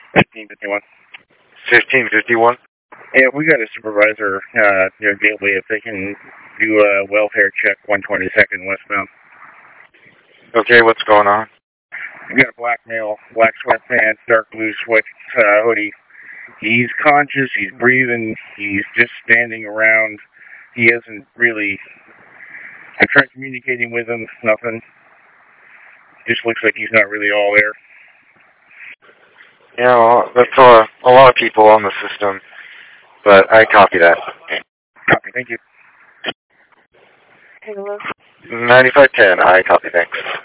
1551. 1551? Yeah, we got a supervisor, daily if they can do a welfare check 122nd westbound. Okay, what's going on? We got a black male, black sweatpants, dark blue sweat hoodie. He's conscious, he's breathing, he's just standing around. He hasn't really... I tried communicating with him, nothing. Just looks like he's not really all there. Yeah, well, that's a lot of people on the system, but I copy that. Copy, thank you. Hello? 9510, I copy, thanks.